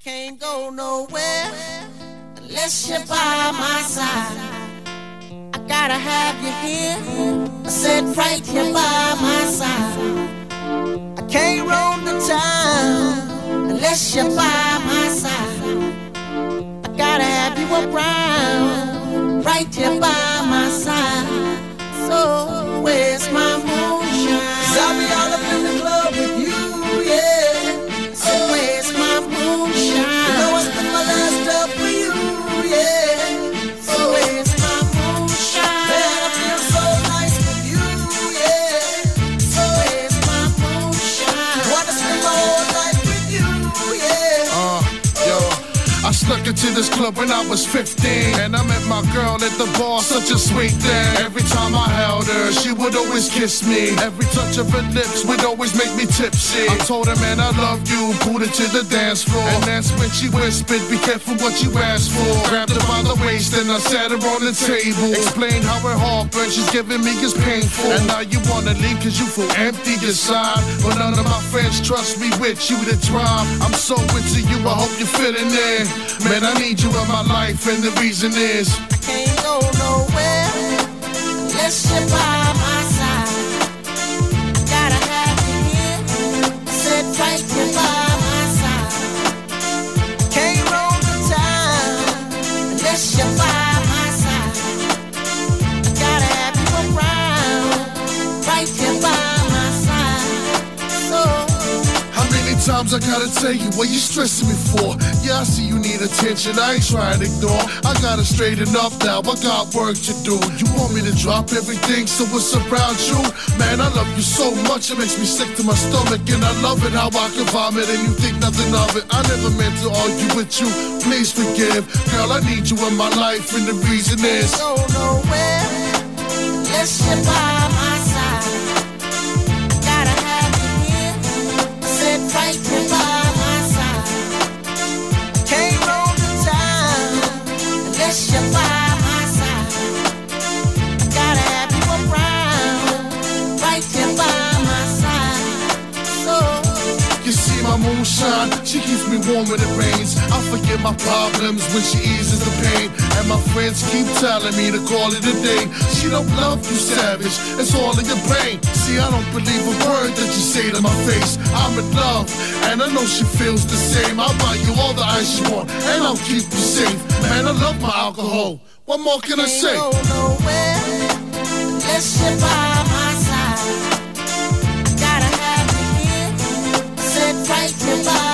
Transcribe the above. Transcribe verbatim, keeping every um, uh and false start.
can't go nowhere unless you're by my side. I gotta have you here, I said right here by my side. I can't roam the town unless you're by my side. I gotta have you around, right here by my side. So where's my moonshine? 'Cause I'll be all up in the club with you, yeah. So where's my moonshine? You know I spent my last up for you, yeah. So where's my moonshine? Man, I feel so nice with you, yeah. So where's my moonshine? Wanna spend my whole life with you, yeah. Uh, yo. I snuck into this club when I was fifteen, and I met my girl at the bar, such a sweet thing. Every time I held her, she would always kiss me. Every touch of her lips would always make me tipsy. I told her, man, I love you, pulled her to the dance floor, and that's when she whispered, be careful what you ask for. Grabbed her by the waist and I sat her on the table, explained how her heart burns, she's giving me is painful. And now you wanna leave cause you feel empty inside, but none of my friends trust me with you to thrive. I'm so into you, I hope you're fitting in. Man, I need you in my life, and the reason is I can't go nowhere unless you're by my side. I gotta have you here, sit right here by my side. Can't roam the town unless you're by my side. I gotta have you around, right here by my side. So times I gotta tell you what you stressing me for. Yeah, I see you need attention, I ain't trying to ignore. I gotta straighten up now, I got work to do. You want me to drop everything so it's around you? Man, I love you so much, it makes me sick to my stomach. And I love it how I can vomit and you think nothing of it. I never meant to argue with you, please forgive. Girl, I need you in my life, and the reason is go nowhere unless you're by my side. Right here by my side. Can't roam the town unless you're by my side. Gotta have you around, right here by my side. So you see my moonshine, she keeps me warm when it rains. I forget my problems when she eases the pain. And my friends keep telling me to call it a day. She don't love you, savage, it's all in your brain. See, I don't believe a word that you say to my face. I'm in love, and I know she feels the same. I'll buy you all the ice you want, and I'll keep you safe. Man, I love my alcohol, what more can I say? Can't go nowhere unless you're by my side. Gotta have you here, sit right here by